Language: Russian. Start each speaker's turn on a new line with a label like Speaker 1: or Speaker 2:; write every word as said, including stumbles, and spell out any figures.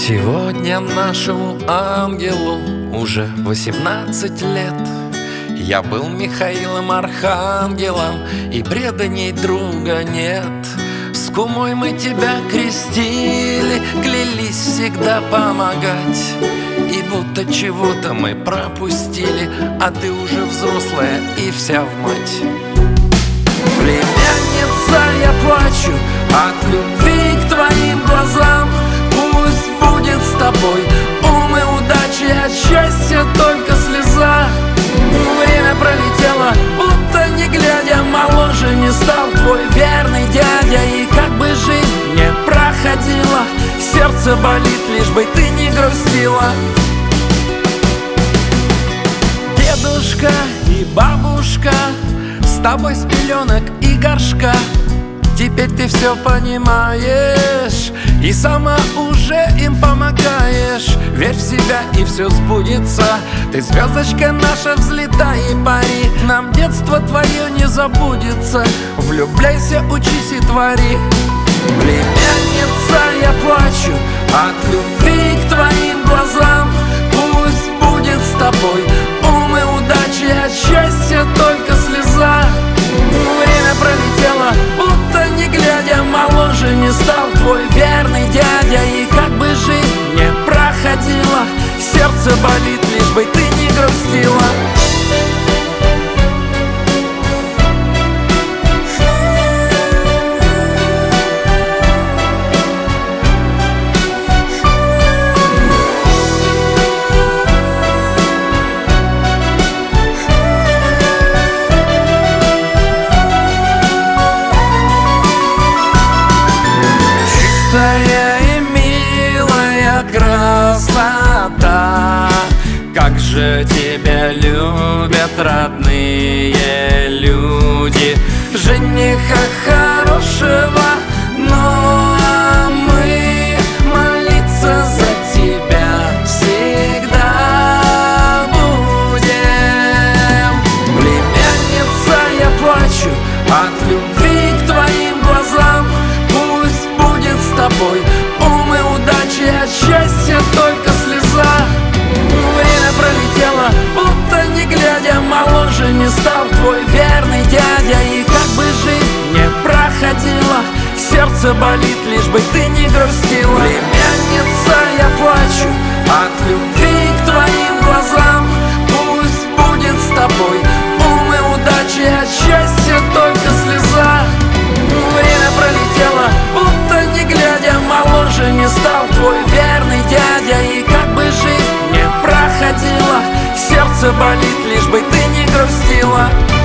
Speaker 1: Сегодня нашему ангелу уже восемнадцать лет. Я был Михаилом Архангелом, и преданий друга нет. С кумой мы тебя крестили, клялись всегда помогать. И будто чего-то мы пропустили, а ты уже взрослая и вся в мать. Племянница, я плачу от любви к твоим глазам. Пусть будет с тобой ум и удачи, от счастья только слеза. Время пролетело, будто не глядя, моложе не стал твой верный дядя. И как бы жизнь не проходила, сердце болит, лишь бы ты не грустила. Дедушка и бабушка с тобой с пеленок и горшка. Теперь ты все понимаешь и сама уже им помогаешь. Верь в себя, и все сбудется. Ты звездочка наша, взлетай и пари. Нам детство твое не забудется. Влюбляйся, учись и твори. Племянница, я плачу от любви к твоим глазам. Пусть будет с тобой ум и удачи, от счастья только слеза. Время пролетело, будто не глядя, моложе не стал твой верный дядя. И как бы жизнь не проходила, сердце болит, лишь бы ты не грустила. И милая красота, как же тебя любят родные люди. Жениха хорошего, но мы молиться за тебя всегда будем. Племянница, я плачу от любви к твоим глазам. Пусть будет с тобой ум и удачи, от счастья только слеза. Время пролетело, будто не глядя, моложе не стал твой верный дядя. И как бы жизнь не проходила, сердце болит, лишь бы ты не грустила. Племянница, я плачу от любви к твоим глазам. Пусть будет с тобой ум и удачи, от счастья только слеза. Время пролетело, будто не глядя, моложе не стал твой верный дядя. И как бы жизнь не проходила, сердце болит, лишь бы ты не грустила.